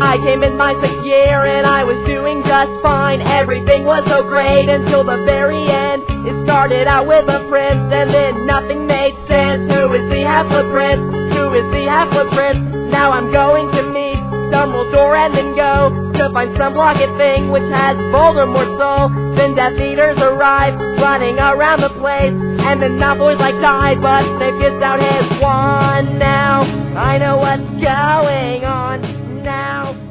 I came in my 6th year and I was doing just fine. Everything was so great until the very end. It started out with a prince and then nothing made sense. Who is the Half-Blood Prince? Who is the Half-Blood Prince? Now I'm going to meet Dumbledore and then go to find some blocked thing which has Voldemort's soul. Then Death Eaters arrive, running around the place, and then Malfoy's like died, but Snape gets out his wand. Now I know what's going on now.